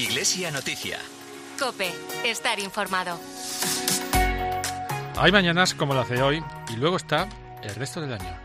Iglesia Noticia. COPE. Estar informado. Hay mañanas como las de hoy y luego está el resto del año.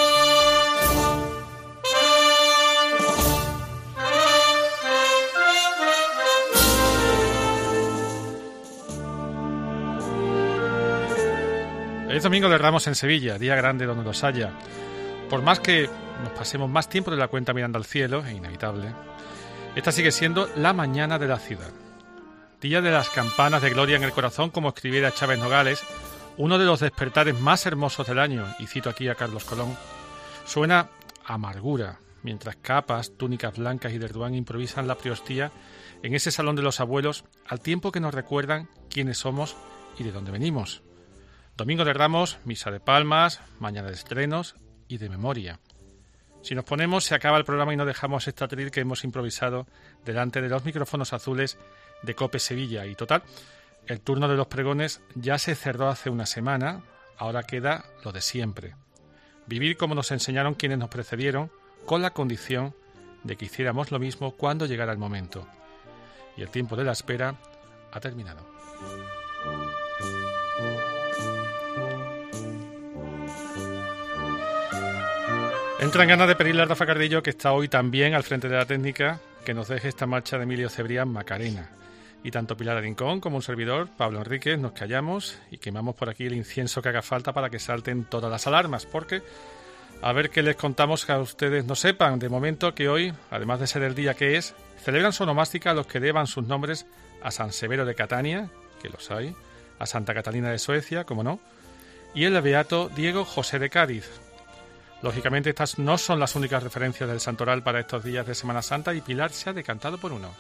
Es Domingo de Ramos en Sevilla, día grande donde los haya. Por más que nos pasemos más tiempo de la cuenta mirando al cielo, es inevitable, esta sigue siendo la mañana de la ciudad. Día de las campanas de gloria en el corazón, como escribiera Chávez Nogales, uno de los despertares más hermosos del año, y cito aquí a Carlos Colón. Suena amargura, mientras capas, túnicas blancas y derduán improvisan la priostía en ese salón de los abuelos, al tiempo que nos recuerdan quiénes somos y de dónde venimos. Domingo de Ramos, misa de palmas, mañana de estrenos y de memoria. Si nos ponemos, se acaba el programa y no dejamos este atril que hemos improvisado delante de los micrófonos azules de COPE Sevilla. Y total, el turno de los pregones ya se cerró hace una semana, ahora queda lo de siempre. Vivir como nos enseñaron quienes nos precedieron, con la condición de que hiciéramos lo mismo cuando llegara el momento. Y el tiempo de la espera ha terminado. Entran ganas de pedirle a Rafa Cardillo, que está hoy también al frente de la técnica, que nos deje esta marcha de Emilio Cebrián, Macarena. Y tanto Pilar Rincón como un servidor, Pablo Enríquez, nos callamos y quemamos por aquí el incienso que haga falta para que salten todas las alarmas, porque a ver qué les contamos que a ustedes no sepan. De momento que hoy, además de ser el día que es, celebran su onomástica los que deban sus nombres a San Severo de Catania, que los hay, a Santa Catalina de Suecia, como no, y el beato Diego José de Cádiz. Lógicamente estas no son las únicas referencias del santoral para estos días de Semana Santa y Pilar se ha decantado por uno.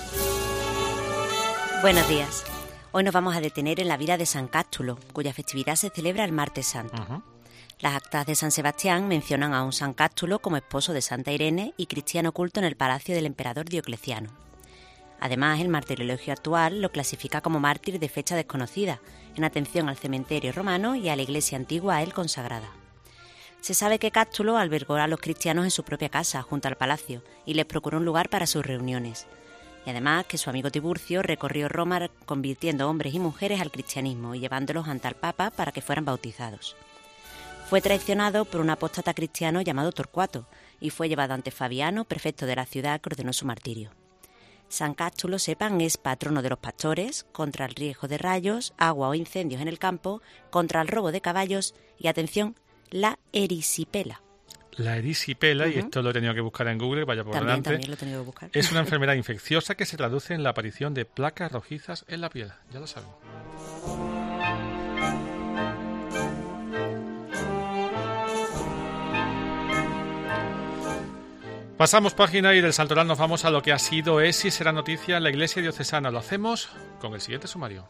Buenos días. Hoy nos vamos a detener en la vida de San Cástulo, cuya festividad se celebra el martes santo. Las actas de San Sebastián mencionan a un San Cástulo como esposo de Santa Irene y cristiano culto en el palacio del emperador Diocleciano. Además, el martirologio actual lo clasifica como mártir de fecha desconocida, en atención al cementerio romano y a la iglesia antigua a él consagrada. Se sabe que Cástulo albergó a los cristianos en su propia casa, junto al palacio, y les procuró un lugar para sus reuniones. Y además que su amigo Tiburcio recorrió Roma convirtiendo hombres y mujeres al cristianismo y llevándolos ante el Papa para que fueran bautizados. Fue traicionado por un apóstata cristiano llamado Torcuato y fue llevado ante Fabiano, prefecto de la ciudad, que ordenó su martirio. San Cástulo, sepan, es patrono de los pastores, contra el riesgo de rayos, agua o incendios en el campo, contra el robo de caballos y, atención, la erisipela. La erisipela, y esto lo he tenido que buscar en Google, vaya por delante. También lo he tenido que buscar. Es una enfermedad infecciosa que se traduce en la aparición de placas rojizas en la piel. Ya lo saben. Pasamos página y del santoral nos vamos a lo que ha sido, es y será noticia en la Iglesia Diocesana. Lo hacemos con el siguiente sumario.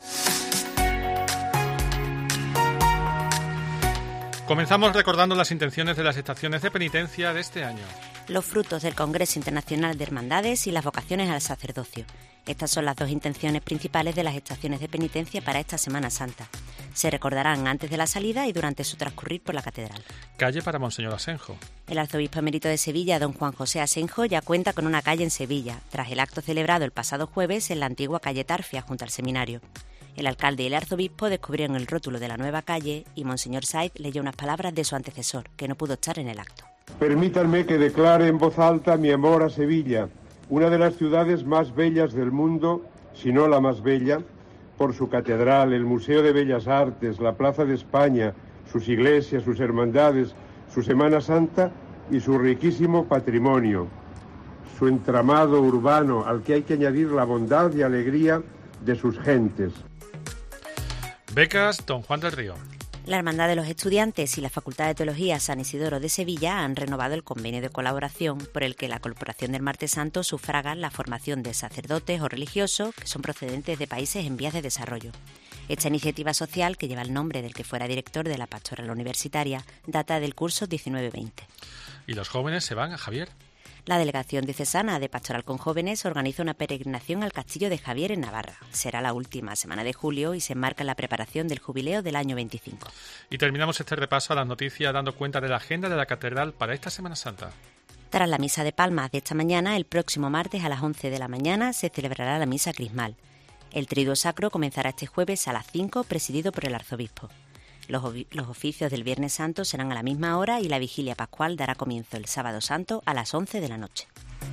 Comenzamos recordando las intenciones de las estaciones de penitencia de este año. Los frutos del Congreso Internacional de Hermandades y las vocaciones al sacerdocio. Estas son las dos intenciones principales de las estaciones de penitencia para esta Semana Santa. Se recordarán antes de la salida y durante su transcurrir por la catedral. Calle para Monseñor Asenjo. El arzobispo emérito de Sevilla, don Juan José Asenjo, ya cuenta con una calle en Sevilla, tras el acto celebrado el pasado jueves en la antigua calle Tarfia, junto al seminario. El alcalde y el arzobispo descubrieron el rótulo de la nueva calle y Monseñor Saiz leyó unas palabras de su antecesor, que no pudo estar en el acto. Permítanme que declare en voz alta mi amor a Sevilla, una de las ciudades más bellas del mundo, si no la más bella, por su catedral, el Museo de Bellas Artes, la Plaza de España, sus iglesias, sus hermandades, su Semana Santa y su riquísimo patrimonio, su entramado urbano al que hay que añadir la bondad y alegría de sus gentes. Becas Don Juan del Río. La Hermandad de los Estudiantes y la Facultad de Teología San Isidoro de Sevilla han renovado el convenio de colaboración por el que la Corporación del Martes Santo sufraga la formación de sacerdotes o religiosos que son procedentes de países en vías de desarrollo. Esta iniciativa social, que lleva el nombre del que fuera director de la Pastoral Universitaria, data del curso 19-20. Y los jóvenes se van a Javier. La Delegación Diocesana de Pastoral con Jóvenes organiza una peregrinación al Castillo de Javier en Navarra. Será la última semana de julio y se enmarca en la preparación del jubileo del año 25. Y terminamos este repaso a las noticias dando cuenta de la agenda de la Catedral para esta Semana Santa. Tras la misa de palmas de esta mañana, el próximo martes a las 11 de la mañana se celebrará la misa crismal. El triduo sacro comenzará este jueves a las 5, presidido por el arzobispo. Los oficios del Viernes Santo serán a la misma hora y la vigilia pascual dará comienzo el Sábado Santo a las 11 de la noche.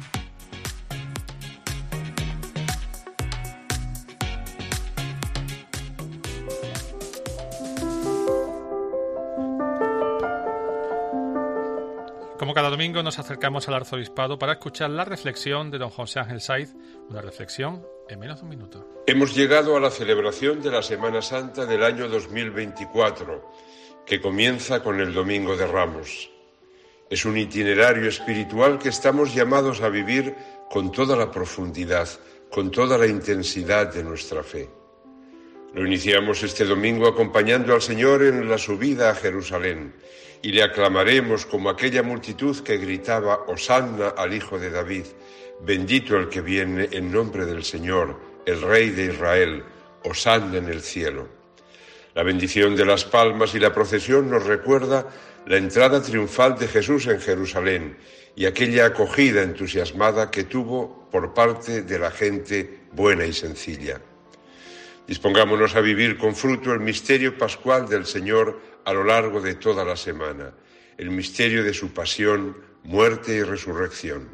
Como cada domingo nos acercamos al arzobispado para escuchar la reflexión de don José Ángel Saiz, una reflexión en menos de un minuto. Hemos llegado a la celebración de la Semana Santa del año 2024, que comienza con el Domingo de Ramos. Es un itinerario espiritual que estamos llamados a vivir con toda la profundidad, con toda la intensidad de nuestra fe. Lo iniciamos este domingo acompañando al Señor en la subida a Jerusalén y le aclamaremos como aquella multitud que gritaba «Hosanna al Hijo de David, bendito el que viene en nombre del Señor, el Rey de Israel, Hosanna en el cielo». La bendición de las palmas y la procesión nos recuerda la entrada triunfal de Jesús en Jerusalén y aquella acogida entusiasmada que tuvo por parte de la gente buena y sencilla. Dispongámonos a vivir con fruto el misterio pascual del Señor a lo largo de toda la semana, el misterio de su pasión, muerte y resurrección.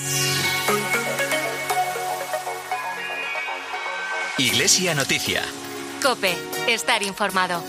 Iglesia Noticia. COPE. Estar informado.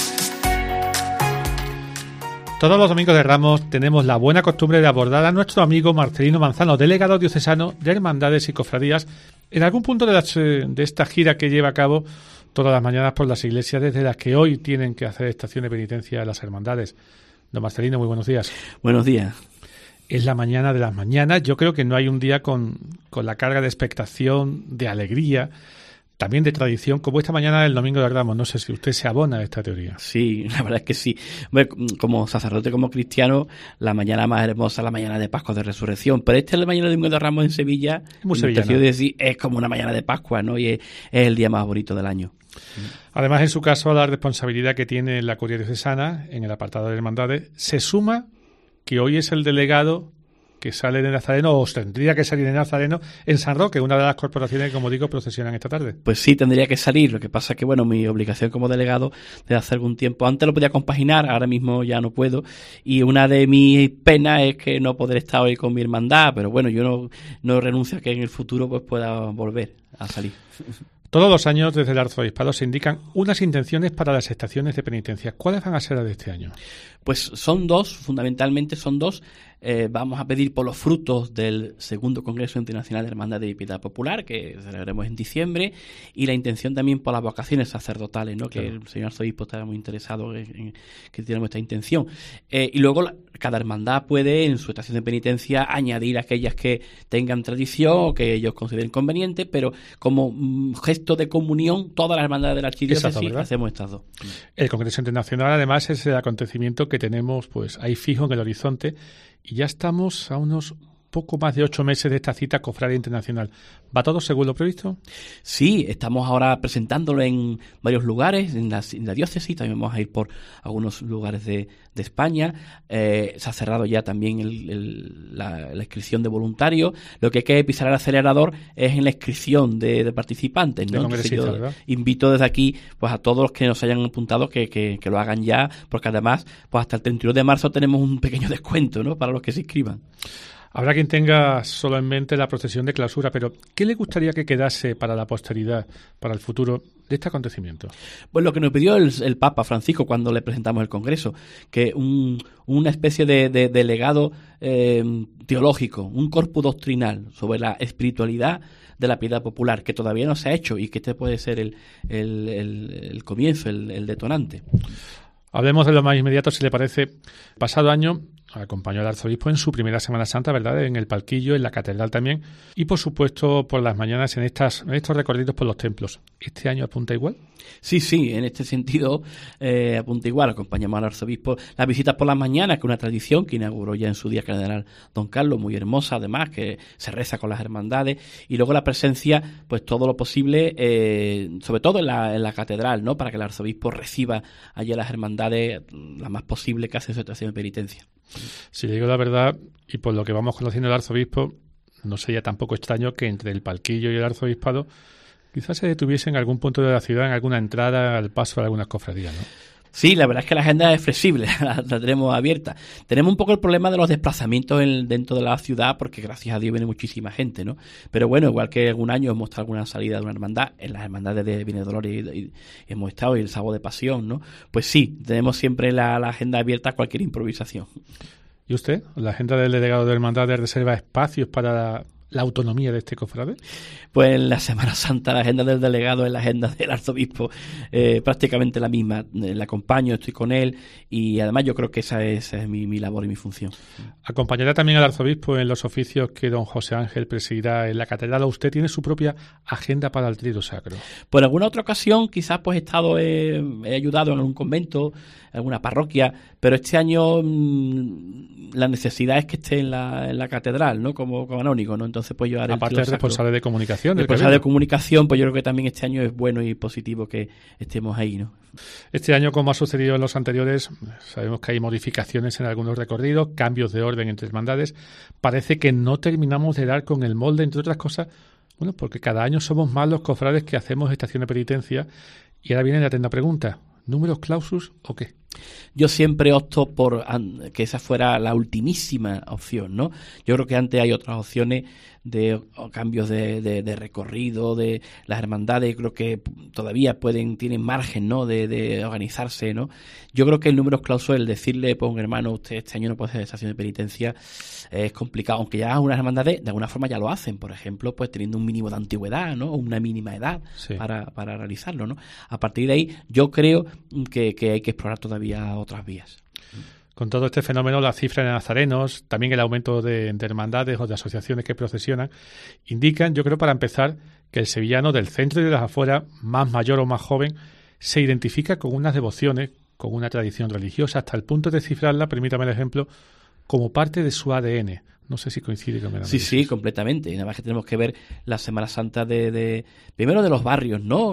Todos los domingos de Ramos tenemos la buena costumbre de abordar a nuestro amigo Marcelino Manzano, delegado diocesano de Hermandades y Cofradías, en algún punto de esta gira que lleva a cabo todas las mañanas por las iglesias desde las que hoy tienen que hacer estación de penitencia a las hermandades. Don Marcelino, muy buenos días. Buenos días. Es la mañana de las mañanas. Yo creo que no hay un día con la carga de expectación, de alegría, también de tradición, como esta mañana del Domingo de Ramos. No sé si usted se abona a esta teoría. Sí, la verdad es que sí. Como sacerdote, como cristiano, la mañana más hermosa es la mañana de Pascua de Resurrección. Pero esta es la mañana del Domingo de Ramos en Sevilla. Muy sevillana. Decir, es como una mañana de Pascua, ¿no? Y es el día más bonito del año. Además, en su caso, a la responsabilidad que tiene la Curia Diocesana en el apartado de hermandades, se suma que hoy es el delegado que sale de Nazareno, o tendría que salir de Nazareno, en San Roque, una de las corporaciones que, como digo, procesionan esta tarde. Pues sí, tendría que salir. Lo que pasa es que, mi obligación como delegado desde hace algún tiempo, antes lo podía compaginar, ahora mismo ya no puedo, y una de mis penas es que no poder estar hoy con mi hermandad, pero yo no renuncio a que en el futuro pues pueda volver a salir. Todos los años, desde el arzobispado, se indican unas intenciones para las estaciones de penitencia. ¿Cuáles van a ser las de este año? Pues son dos, fundamentalmente son dos. Vamos a pedir por los frutos del segundo Congreso Internacional de Hermandades y Piedad Popular, que celebraremos en diciembre, y la intención también por las vocaciones sacerdotales, ¿no? Que el señor arzobispo está muy interesado en que tenemos esta intención. Y luego cada hermandad puede, en su estación de penitencia, añadir aquellas que tengan tradición o que ellos consideren conveniente, pero como gesto de comunión, todas las hermandades de la archidiócesis hacemos estas dos. El Congreso Internacional, además, es el acontecimiento que tenemos pues ahí fijo en el horizonte, y ya estamos a unos poco más de 8 meses de esta cita cofradia internacional. ¿Va todo según lo previsto? Sí, estamos ahora presentándolo en varios lugares, en la diócesis, también vamos a ir por algunos lugares de España. Se ha cerrado ya también la inscripción de voluntarios. Lo que hay que pisar el acelerador es en la inscripción de participantes, ¿no? Entonces yo invito desde aquí pues a todos los que nos hayan apuntado que lo hagan ya, porque además pues hasta el 31 de marzo tenemos un pequeño descuento, ¿no?, para los que se inscriban. Habrá quien tenga solo en mente la procesión de clausura, pero ¿qué le gustaría que quedase para la posteridad, para el futuro de este acontecimiento? Pues lo que nos pidió el Papa Francisco cuando le presentamos el Congreso, que una especie de legado teológico, un corpus doctrinal sobre la espiritualidad de la piedad popular, que todavía no se ha hecho y que este puede ser el comienzo, el detonante. Hablemos de lo más inmediato, si le parece. Pasado año acompañó al arzobispo en su primera Semana Santa, ¿verdad?, en el palquillo, en la catedral también, y por supuesto por las mañanas en estos recorridos por los templos. ¿Este año apunta igual? Sí, en este sentido apunta igual. Acompañamos al arzobispo. Las visitas por las mañanas, que es una tradición que inauguró ya en su día cardenal don Carlos, muy hermosa además, que se reza con las hermandades, y luego la presencia, pues todo lo posible, sobre todo en la catedral, ¿no?, para que el arzobispo reciba allí a las hermandades la más posible que hace su estación de penitencia. Si le digo la verdad, y por lo que vamos conociendo el arzobispo, no sería tampoco extraño que entre el palquillo y el arzobispado quizás se detuviese en algún punto de la ciudad, en alguna entrada al paso de algunas cofradías, ¿no? Sí, la verdad es que la agenda es flexible, la tenemos abierta. Tenemos un poco el problema de los desplazamientos dentro de la ciudad, porque gracias a Dios viene muchísima gente, ¿no? Pero bueno, igual que algún año hemos estado alguna salida de una hermandad, en las hermandades de Viene Dolores y hemos estado, y el Sábado de Pasión, ¿no? Pues sí, tenemos siempre la agenda abierta a cualquier improvisación. ¿Y usted? ¿La agenda del delegado de hermandades reserva espacios para la autonomía de este cofrade? Pues en la Semana Santa la agenda del delegado es la agenda del arzobispo, prácticamente la misma. Le acompaño, estoy con él, y además yo creo que esa es mi labor y mi función. ¿Acompañará también al arzobispo en los oficios que don José Ángel presidirá en la catedral, o usted tiene su propia agenda para el Tríodo Sacro? Por alguna otra ocasión quizás pues he ayudado en algún convento, en alguna parroquia, pero este año la necesidad es que esté en la catedral, ¿no? Como canónico, ¿no? Entonces pues yo haré aparte del responsable de comunicación. Responsable de comunicación, pues yo creo que también este año es bueno y positivo que estemos ahí, ¿no? Este año, como ha sucedido en los anteriores, sabemos que hay modificaciones en algunos recorridos, cambios de orden entre hermandades. Parece que no terminamos de dar con el molde, entre otras cosas, bueno, porque cada año somos más los cofrades que hacemos estación de penitencia. Y ahora viene la atenta pregunta: ¿números clausus o qué? Yo siempre opto por que esa fuera la ultimísima opción, ¿no? Yo creo que antes hay otras opciones de cambios de recorrido de las hermandades. Creo que todavía tienen margen, ¿no? de organizarse, ¿no? Yo creo que el números clausus, el decirle pues un hermano, usted este año no puede hacer estación de penitencia, es complicado, aunque ya unas hermandades de alguna forma ya lo hacen, por ejemplo, pues teniendo un mínimo de antigüedad, ¿no? O una mínima edad, sí, para realizarlo, ¿no? A partir de ahí yo creo que hay que explorar todavía otras vías. Con todo este fenómeno, la cifra de nazarenos, también el aumento de hermandades o de asociaciones que procesionan, indican, yo creo, para empezar, que el sevillano del centro y de las afueras, más mayor o más joven, se identifica con unas devociones, con una tradición religiosa, hasta el punto de cifrarla, permítame el ejemplo, como parte de su ADN. No sé si coincide con el análisis. Sí, completamente. Nada más que tenemos que ver la Semana Santa primero de los barrios, ¿no?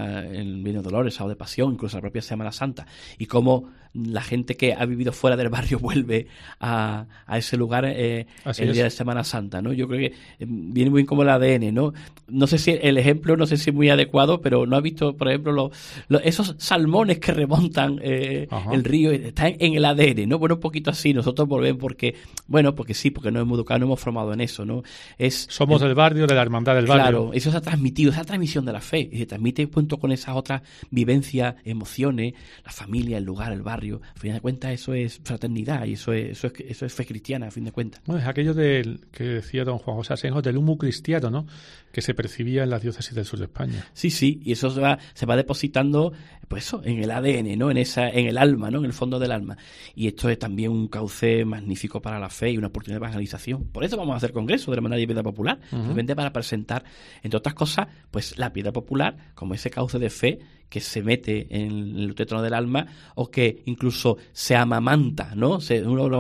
En Viene Dolores, Sábado de Pasión, incluso la propia Semana Santa, y cómo la gente que ha vivido fuera del barrio vuelve a ese lugar el día de Semana Santa, ¿no? Yo creo que viene muy bien como el ADN, ¿no? No sé si el ejemplo, no sé si es muy adecuado, pero ¿no has visto, por ejemplo, esos salmones que remontan el río? Están en el ADN, ¿no? Bueno, un poquito así. Nosotros volvemos porque sí, porque nos hemos educado, nos hemos formado en eso, ¿no? Somos del barrio, de la hermandad del barrio. Claro, eso se ha transmitido, esa transmisión de la fe, y se transmite junto con esas otras vivencias, emociones, la familia, el lugar, el barrio. A fin de cuentas, eso es fraternidad, y eso es fe cristiana, a fin de cuentas. Bueno, es aquello que decía don Juan José Asenjo, del humo cristiano, ¿no? Que se percibía en las diócesis del sur de España. Sí, y eso se va depositando, pues eso, en el ADN, ¿no? En el alma, ¿no? En el fondo del alma. Y esto es también un cauce magnífico para la fe y una oportunidad de evangelización. Por eso vamos a hacer congreso de la Hermandad de Piedad Popular, simplemente para presentar, entre otras cosas, pues la piedad popular como ese cauce de fe que se mete en el tétano del alma, o que incluso se amamanta, ¿no? Es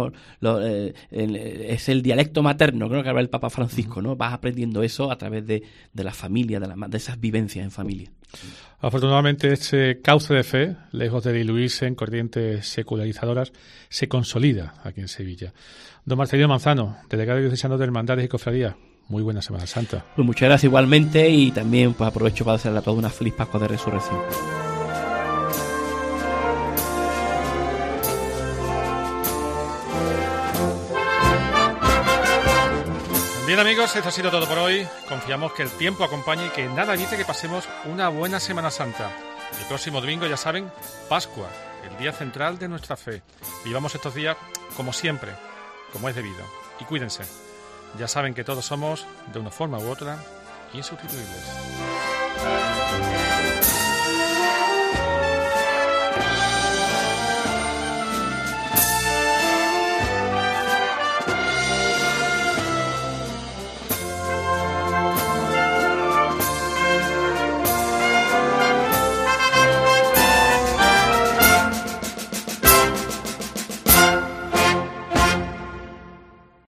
el dialecto materno, creo que habla el Papa Francisco, ¿no? Vas aprendiendo eso a través de la familia, de esas vivencias en familia. Afortunadamente, este cauce de fe, lejos de diluirse en corrientes secularizadoras, se consolida aquí en Sevilla. Don Marcelino Manzano, delegado diocesano de Hermandades y Cofradías, muy buena Semana Santa. Pues muchas gracias igualmente, y también pues aprovecho para desearle a todos una feliz Pascua de Resurrección. Bien, amigos, esto ha sido todo por hoy. Confiamos que el tiempo acompañe y que nada evite que pasemos una buena Semana Santa. El próximo domingo, ya saben, Pascua, el día central de nuestra fe. Vivamos estos días como siempre, como es debido. Y cuídense. Ya saben que todos somos, de una forma u otra, insustituibles.